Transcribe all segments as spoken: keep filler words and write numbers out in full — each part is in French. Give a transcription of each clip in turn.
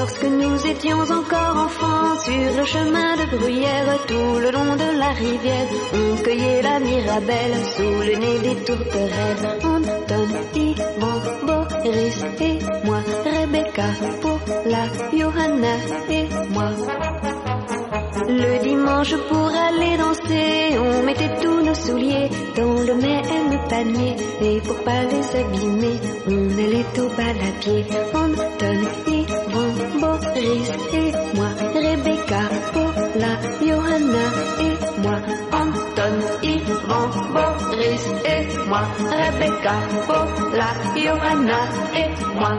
Lorsque nous étions encore enfants, sur le chemin de Bruyère, tout le long de la rivière, on cueillait la mirabelle sous le nez des tourterelles. Anton, Yvan, Boris et moi, Rebecca, Paula, Johanna et moi. Le dimanche pour aller danser, on mettait tous nos souliers dans le même panier. Et pour pas les abîmer, on allait au bal à pied. Anton, Yvan, Boris et moi, Rebecca, Paula, Johanna et moi. Anton, Yvan, Boris et moi, Rebecca, Paula, Johanna et moi.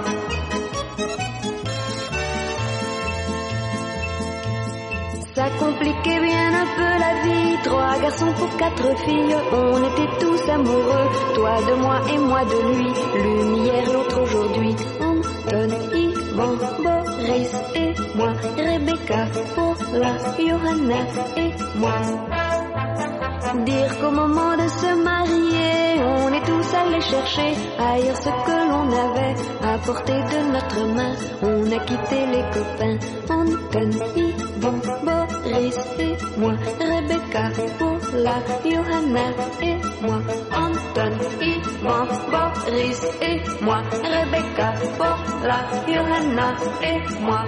Ça compliquait bien un peu la vie, trois garçons pour quatre filles, on était tous amoureux, toi de moi et moi de lui, l'une hier, l'autre aujourd'hui. Anton, Yvan, Boris et moi, Rebecca, Paula, Johanna et moi. Dire qu'au moment de se marier, on est tous allés chercher ailleurs ce que l'on avait à portée de notre main. On a quitté les copains, Anton, Yvan, Boris et moi, Rebecca, Paula, Johanna et moi. Anton, Yvan, Boris et moi, Rebecca, Paula, Johanna et moi.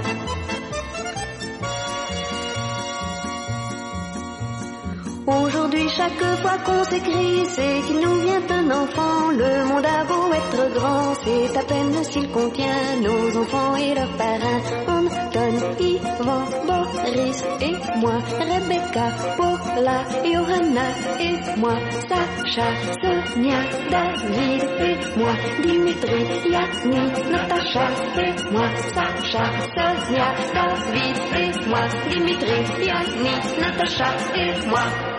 Aujourd'hui, chaque fois qu'on s'écrit, c'est qu'il nous vient un enfant. Le monde a beau être grand, c'est à peine s'il contient nos enfants et leurs parrains. Anton, Yvan, Boris et moi, Rebecca, Paula, Johanna et moi, Sacha, Sonia, David et moi, Dimitri, Yanni, Natacha et moi, Sacha, Sonia, David et moi, Dimitri, Yanni, Natacha et moi.